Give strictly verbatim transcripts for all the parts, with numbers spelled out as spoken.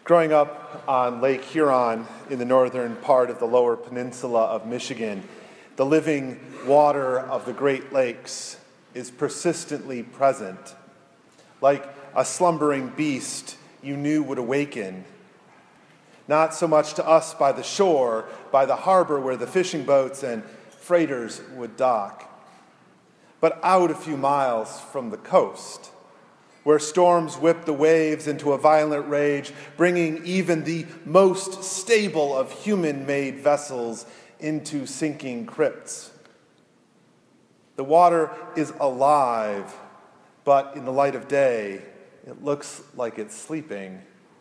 Growing up on Lake Huron in the northern part of the lower peninsula of Michigan, the living water of the Great Lakes is persistently present, like a slumbering beast you knew would awaken. Not so much to us by the shore, by the harbor where the fishing boats and freighters would dock, but out a few miles from the coast, where storms whip the waves into a violent rage, bringing even the most stable of human-made vessels into sinking crypts. The water is alive, but in the light of day, it looks like it's sleeping.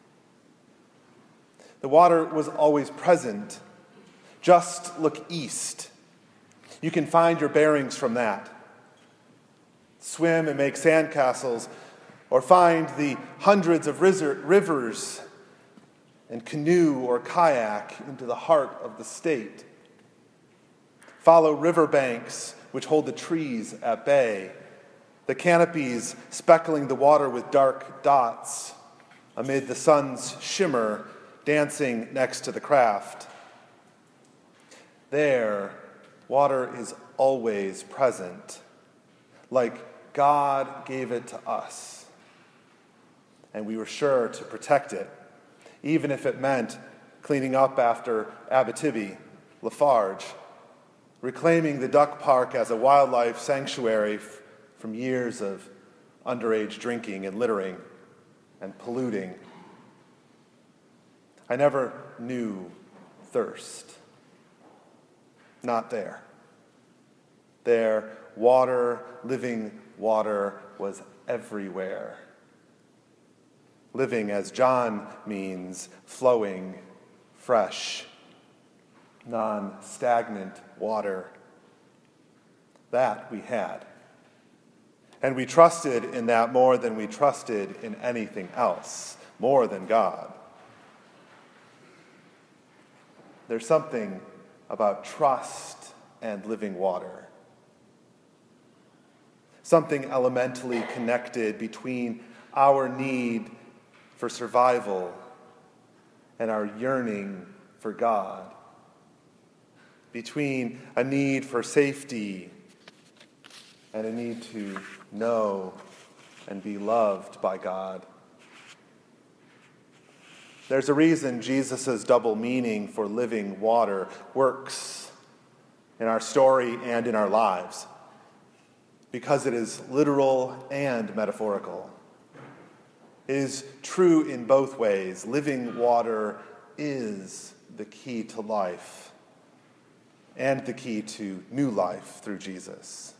The water was always present. Just look east. You can find your bearings from that. Swim and make sandcastles, or find the hundreds of rivers and canoe or kayak into the heart of the state. Follow riverbanks which hold the trees at bay, the canopies speckling the water with dark dots amid the sun's shimmer dancing next to the craft. There, water is always present, like God gave it to us. And we were sure to protect it, even if it meant cleaning up after Abitibi, Lafarge, reclaiming the duck park as a wildlife sanctuary f- from years of underage drinking and littering and polluting. I never knew thirst. Not there. There, water, living water, was everywhere. Living, as John means, flowing, fresh, non-stagnant water. That we had. And we trusted in that more than we trusted in anything else, more than God. There's something about trust and living water. Something elementally connected between our need for survival and our yearning for God, between a need for safety and a need to know and be loved by God. There's a reason Jesus' double meaning for living water works in our story and in our lives, because it is literal and metaphorical. It is true in both ways. Living water is the key to life and the key to new life through Jesus.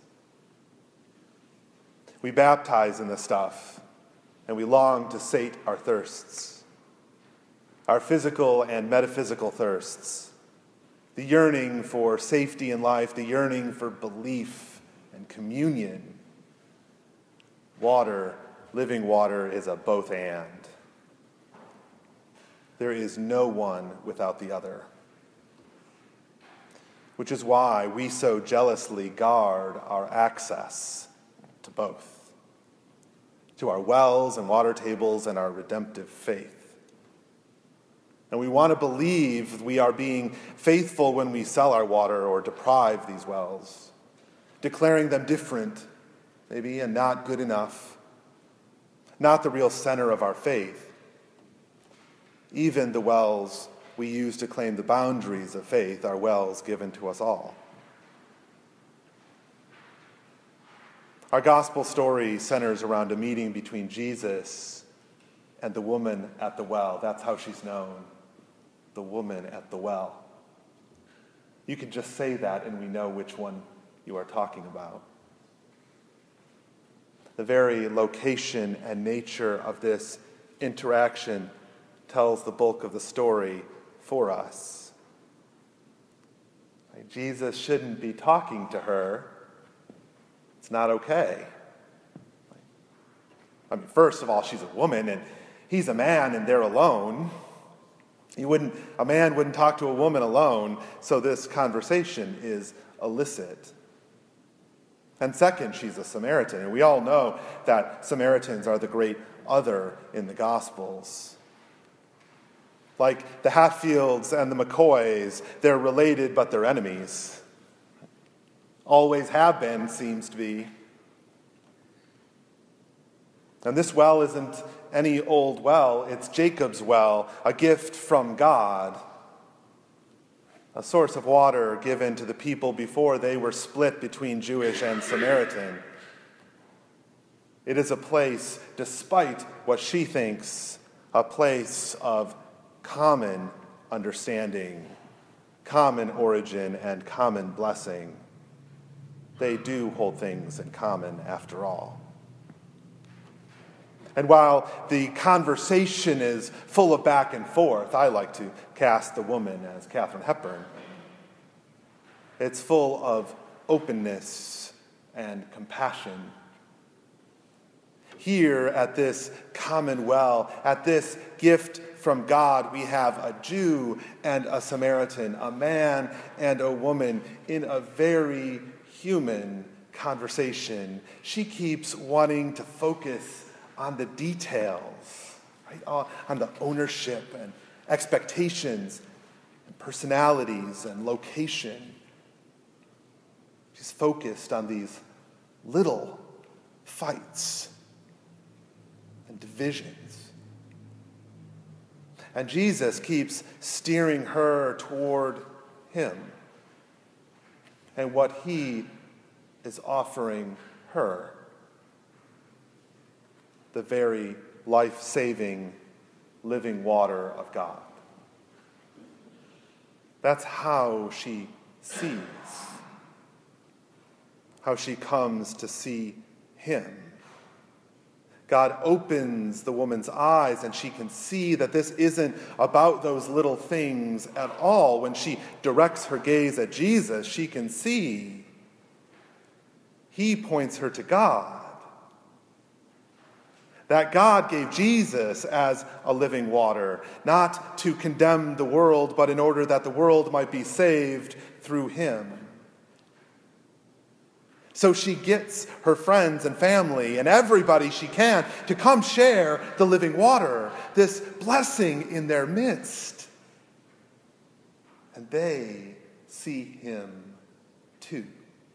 We baptize in the stuff, and we long to sate our thirsts, our physical and metaphysical thirsts, the yearning for safety in life, the yearning for belief and communion. Water, living water, is a both and. There is no one without the other. Which is why we so jealously guard our access to both, to our wells and water tables and our redemptive faith. And we want to believe we are being faithful when we sell our water or deprive these wells, declaring them different, maybe, and not good enough, not the real center of our faith. Even the wells we use to claim the boundaries of faith are wells given to us all. Our gospel story centers around a meeting between Jesus and the woman at the well. That's how she's known, the woman at the well. You can just say that and we know which one you are talking about. The very location and nature of this interaction tells the bulk of the story for us. Jesus shouldn't be talking to her. It's not okay. I mean, first of all, she's a woman and he's a man and they're alone. You wouldn't, a man wouldn't talk to a woman alone, so this conversation is illicit. And second, she's a Samaritan, and we all know that Samaritans are the great other in the Gospels. Like the Hatfields and the McCoys, they're related, but they're enemies. Always have been, seems to be. And this well isn't any old well, it's Jacob's well, a gift from God, a source of water given to the people before they were split between Jewish and Samaritan. It is a place, despite what she thinks, a place of common understanding, common origin, and common blessing. They do hold things in common after all. And while the conversation is full of back and forth, I like to cast the woman as Katharine Hepburn. It's full of openness and compassion. Here at this common well, at this gift from God, we have a Jew and a Samaritan, a man and a woman in a very human conversation. She keeps wanting to focus on the details, right? On the ownership and expectations, and personalities and location. She's focused on these little fights and divisions. And Jesus keeps steering her toward him and what he is offering her. The very life-saving, living water of God. That's how she sees, how she comes to see him. God opens the woman's eyes and she can see that this isn't about those little things at all. When she directs her gaze at Jesus, she can see he points her to God. That God gave Jesus as a living water, not to condemn the world, but in order that the world might be saved through him. So she gets her friends and family and everybody she can to come share the living water, this blessing in their midst. And they see him too.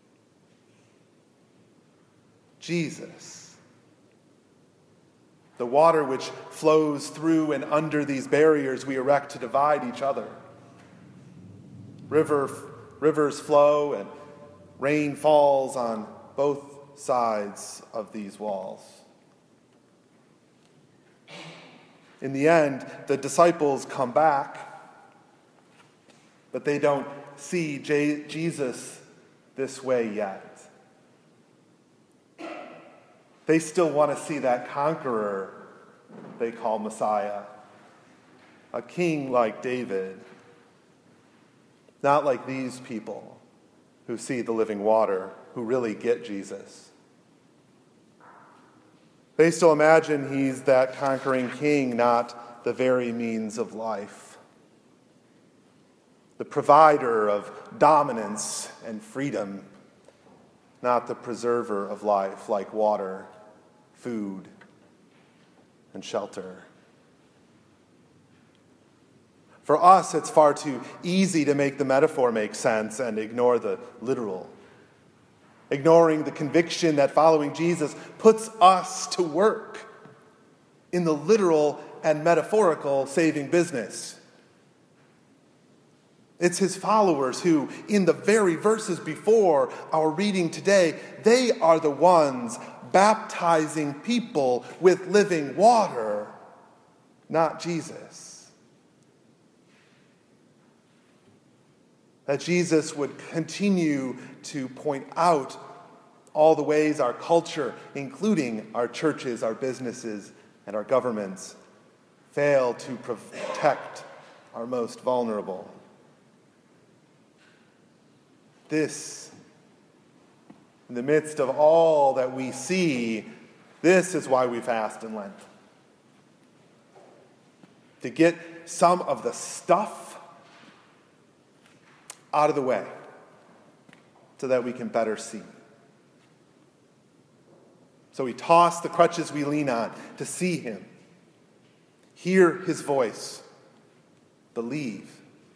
Jesus, the water which flows through and under these barriers we erect to divide each other. River, rivers flow and rain falls on both sides of these walls. In the end, the disciples come back, but they don't see J- Jesus this way yet. They still want to see that conqueror they call Messiah, a king like David, not like these people who see the living water, who really get Jesus. They still imagine he's that conquering king, not the very means of life, the provider of dominance and freedom, not the preserver of life like water, food, and shelter. For us, it's far too easy to make the metaphor make sense and ignore the literal, ignoring the conviction that following Jesus puts us to work in the literal and metaphorical saving business. It's his followers who, in the very verses before our reading today, they are the ones baptizing people with living water, not Jesus. That Jesus would continue to point out all the ways our culture, including our churches, our businesses, and our governments, fail to protect our most vulnerable. This, in the midst of all that we see, this is why we fast in Lent. To get some of the stuff out of the way so that we can better see. So we toss the crutches we lean on to see him, hear his voice, believe.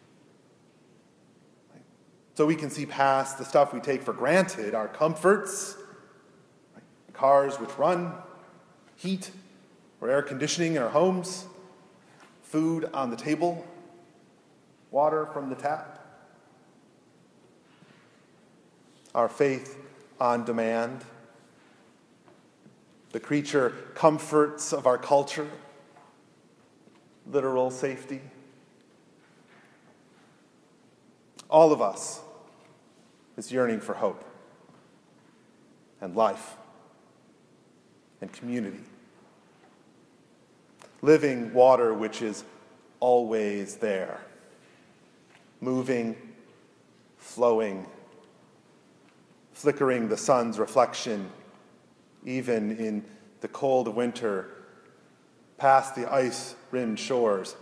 So we can see past the stuff we take for granted, our comforts, cars which run, heat or air conditioning in our homes, food on the table, water from the tap. Our faith on demand, the creature comforts of our culture, literal safety. All of us is yearning for hope and life and community. Living water which is always there, moving, flowing, flickering the sun's reflection, even in the cold winter, past the ice-rimmed shores.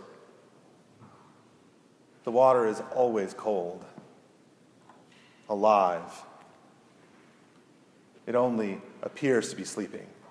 The water is always cold, alive. It only appears to be sleeping.